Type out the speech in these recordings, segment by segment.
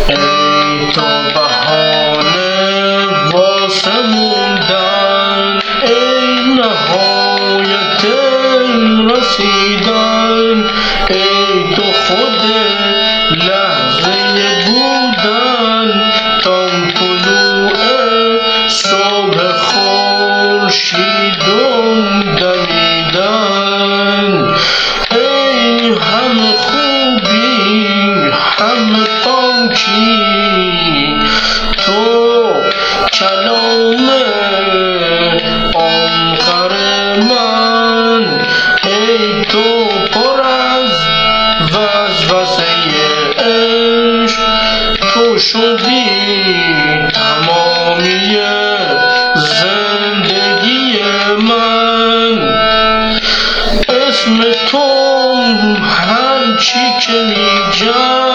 ای تو بهانه واسه موندن، ای نهایت رسیدن، ای تو خود لحظه بودن تا طلوع صبح خورشیدم دمیدن. ای همه خوبی همه پاکی، تو کلام آخر من، ای تو پر از وسوسه عشق، تو شدی تمامی زندگی من. اسم تو هرچی که میگم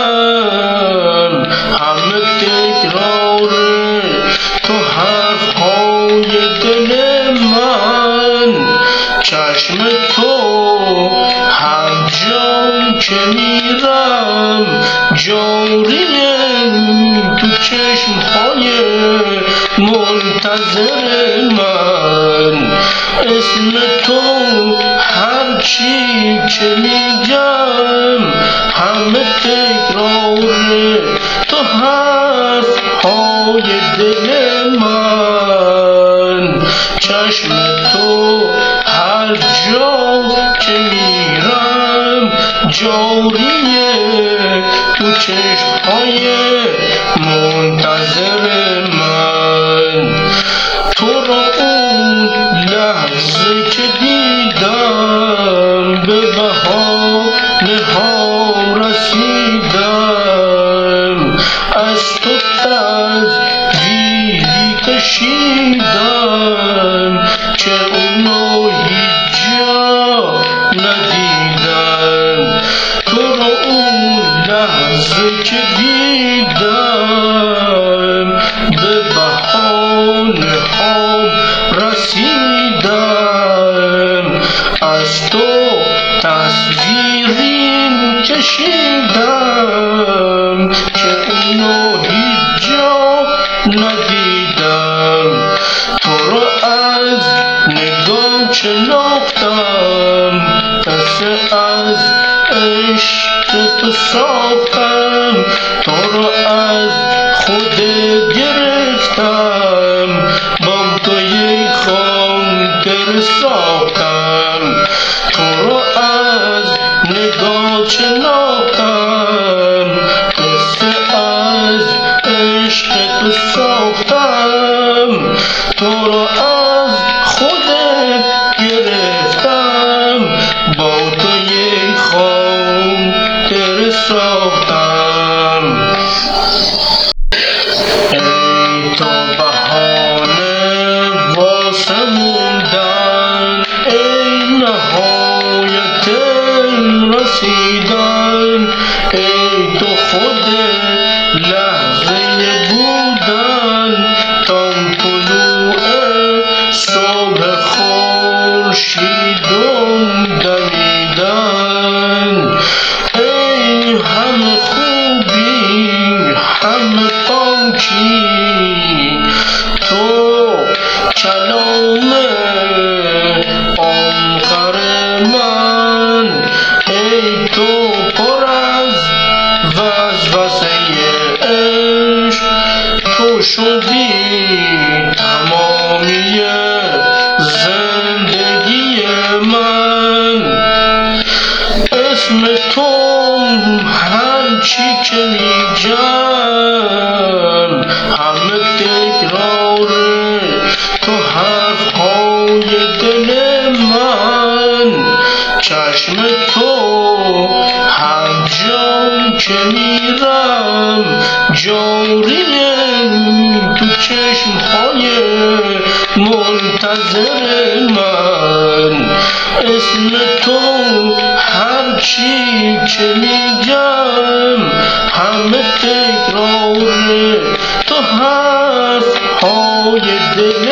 همه تکراره، تو حرفهای دل من. چشم تو هر جا که میرم جاریه، تو چشمهای منتظر من. اسم تو هرچی که میگم همه تکراره، تو حرفهای دل من. چشم تو هر جا که میرم جاریه، تو چشمهای منتظر من. تو را اون لحظه که دیدم به بهانه ها رسیدم، از تو تصویری کشیدم که اونو هیچ جا ندیدم. تو را اون لحظه که دیدم به بهانه ها رسیدم، از تو تصویری کشیدم که اونو هیچ جا ندیدم. تو رو از نگاه شناختم، قصه از عشق تو ساختم. تو رو از خودت گرفتم، با تو یک خاطر ساختم. تو رو از نگاه شناختم، قصه از عشق تو ساختم. تو رو از خودت گرفتم، با تو یک خاطر ساختم. ای تو بهانه واسه موندن، ای نهایت رسیدن، ای تو خود لحظه بودن تا طلوع صبح خورشیدم دمیدن. ای همه خوبی همه پاکی، تو کلام آخر من، ای تو پر از وسوسه عشق، تو شدی تمامی زندگی من. اسم تو هرچی که میگم همه تکراره، تو حرفهای دل من. چشم تو هر جا که میرم جاریه، تو چشمهای منتظر من. اسم تو هرچی که میگم همه تکراره، تو حرفهای دل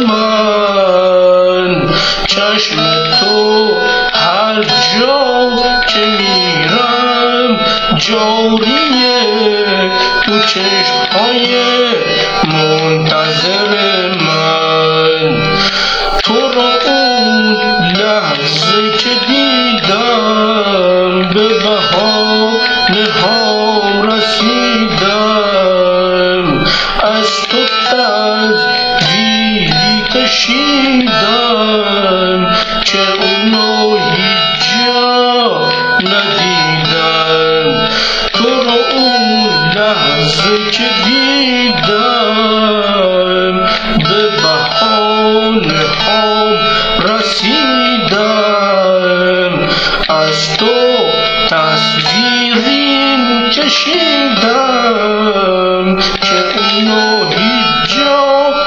من. چشم تو هر جا که میرم جاریه، تو تو چشم‌های منتظر من. تو را اون لحظه که دیدم به بهانه ها رسیدم، از تو تصویری کشیدم که اونو هیچ جا ندیدم. تو را اون لحظه که دیدم به بهانه ها رسیدم، از تو تصویری کشیدم که اونو هیچ جا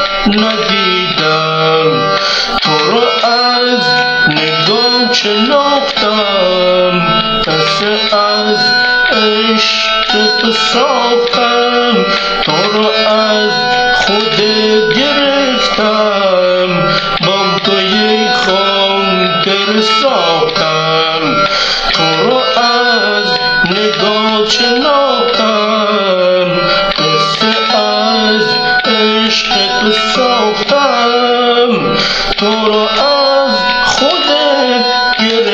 ندیدم. تو رو از نگاه شناختم، قصه از عشق تو ساختم. تو رو از خودت گرفتم، با تو یک خاطره ساختم. تو رو از نگاه شناختم، قصه از عشق تو ساختم. تو رو از خودت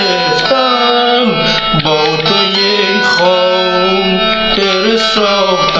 گرفتم، با تو یک خاطره ساختم.